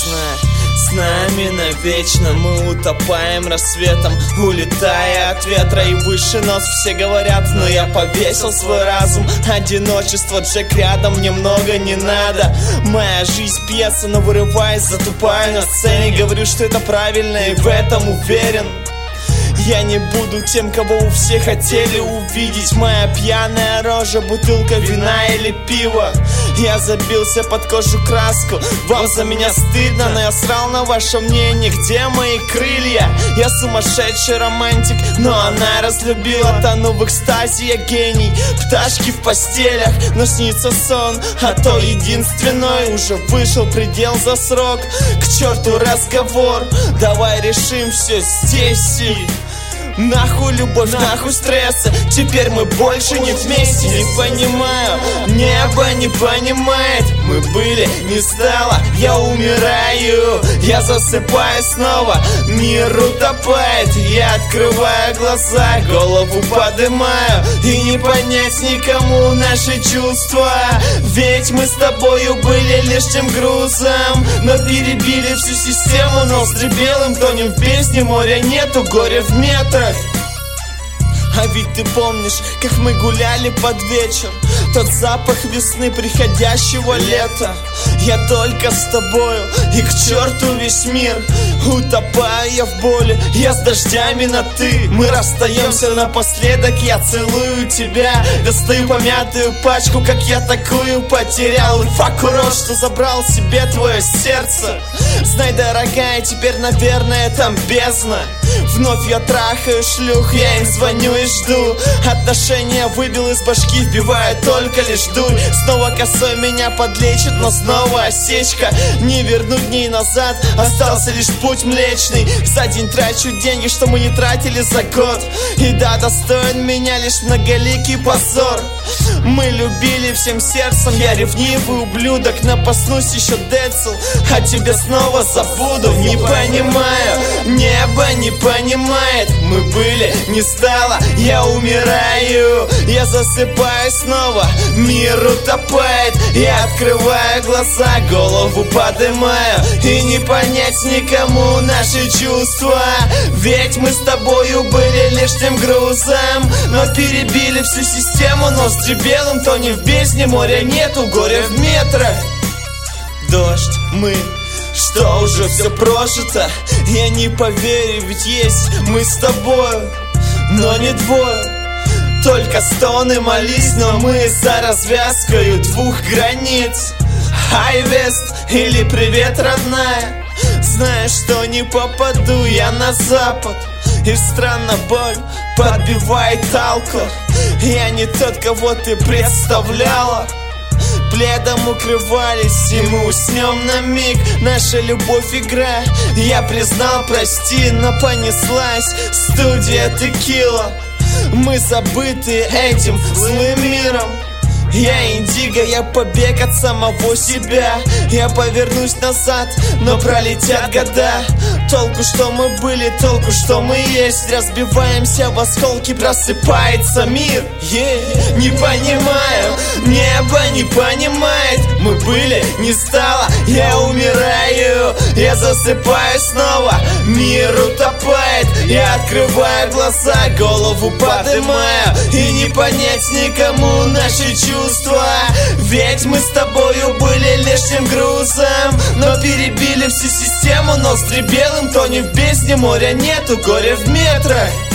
С нами навечно мы утопаем рассветом, улетая от ветра и выше нас все говорят. Но я повесил свой разум, одиночество, Джек рядом, мне много не надо. Моя жизнь пьеса, но вырываясь, затупаю на сцене. Говорю, что это правильно и в этом уверен. Я не буду тем, кого у всех хотели увидеть. Моя пьяная рожа, бутылка вина или пива. Я забился под кожу краску. Вам за меня стыдно, но я срал на ваше мнение. Где мои крылья? Я сумасшедший романтик, но она разлюбила. Тону в экстазе, я гений. Пташки в постелях, но снится сон. А то единственной уже вышел предел за срок. К черту разговор, давай решим все здесь и... Нахуй любовь, нахуй стрессы. Теперь мы больше не вместе. Не понимаю, небо не понимает. Мы были, не стало, я умираю. Я засыпаю снова, мир утопает. Я открываю глаза, голову поднимаю. И не понять никому наши чувства. Ведь мы с тобою были лишь тем грузом. Но перебили всю систему, ноздри белым тонем в бездне. Моря нету, горя в метрах. А ведь ты помнишь, как мы гуляли под вечер, тот запах весны приходящего лета. Я только с тобою, и к черту весь мир. Утопаю я в боли, я с дождями на ты. Мы расстаемся напоследок, я целую тебя. Достаю помятую пачку, как я такую потерял. И фак урод, что забрал себе твое сердце. Знай, дорогая, теперь, наверное, там бездна. Вновь я трахаю шлюх, я им звоню и жду. Отношения выбил из башки, вбиваю только лишь дурь. Снова косой меня подлечит, но снова осечка. Не вернуть дней назад, остался лишь путь млечный. За день трачу деньги, что мы не тратили за год. И да, достоин меня лишь многоликий позор. Мы любили всем сердцем, я ревнивый ублюдок. Напаснусь еще Децл, а тебя снова забуду. Не понимаю, небо не понимает. Мы были, не стало, я умираю. Я засыпаю снова, мир утопает. Я открываю глаза, голову поднимаю. И не понять никому наши чувства. Ведь мы с тобою были лишь тем грузом. Но перебили всю систему, ноздри белым тонем в бездне. Моря нету, горя в метрах. Дождь, мы... Что уже все прожито? Я не поверю, ведь есть мы с тобою, но не двое. Только стоны молись, но мы за развязкою двух границ. Хай вест или привет, родная. Знаю, что не попаду я на запад. И странно боль подбивает талку. Я не тот, кого ты представляла. Пледом укрывались, и мы уснем на миг. Наша любовь игра, я признал, прости, но понеслась студия текила. Мы забыты этим злым миром. Я индиго, я побег от самого себя. Я повернусь назад, но пролетят года. Толку, что мы были, толку, что мы есть. Разбиваемся в осколки, просыпается мир. Не понимаю, небо не понимает. Мы были, не стало, я умираю. Я засыпаю снова, мир утопает. Я открываю глаза, голову поднимаю. И не понять никому наши чувства. Ведь мы с тобою были лишь тем грузом. Но перебили всю систему, ноздри белым тонем в бездне. Моря нету, горя в метрах.